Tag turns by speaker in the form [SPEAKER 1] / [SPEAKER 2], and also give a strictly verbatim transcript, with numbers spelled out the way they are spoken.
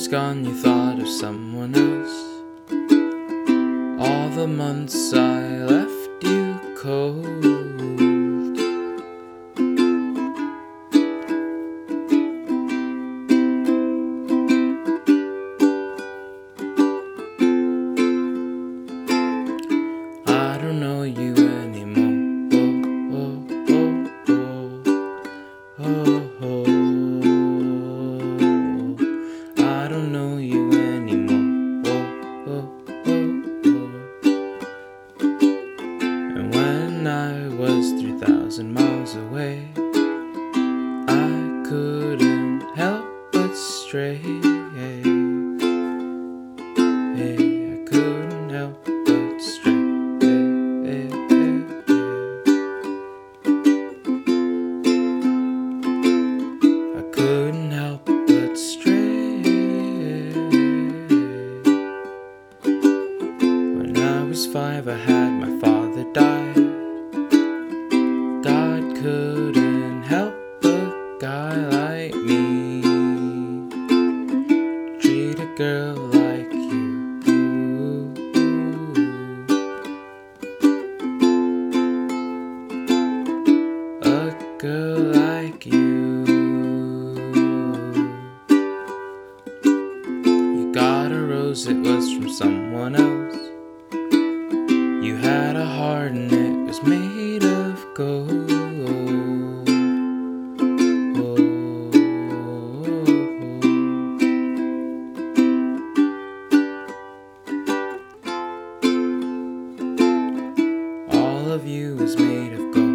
[SPEAKER 1] was gone, you thought of someone else. All the months I left you cold. I don't know you anymore. Oh, oh, oh, oh, oh. I don't know you anymore. Oh, oh, oh, oh. And when I was three thousand miles away, I couldn't help but stray. Hey, I couldn't help but stray. Hey, hey, hey. I couldn't help but stray. When I was five, I had my father die. God couldn't help a guy like me treat a girl like you. A girl like you. You got a rose, it was from someone else. You had a heart and it was made of gold. All of you is made of gold.